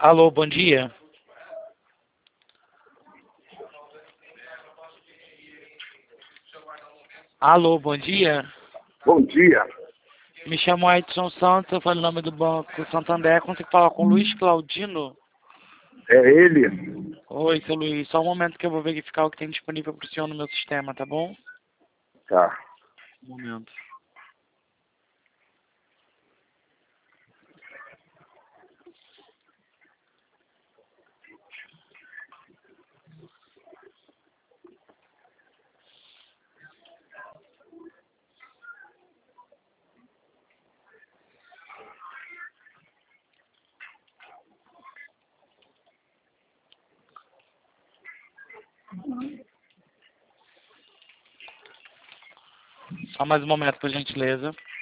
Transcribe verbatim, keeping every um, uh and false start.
Alô, bom dia. Alô, bom dia. Bom dia. Me chamo Edson Santos, eu falo em nome do Banco Santander. Consigo falar com o Luiz Claudino? É ele? Oi, seu Luiz. Só um momento que eu vou verificar o que tem disponível para o senhor no meu sistema, tá bom? Tá. Um momento. Só mais um momento, por gentileza.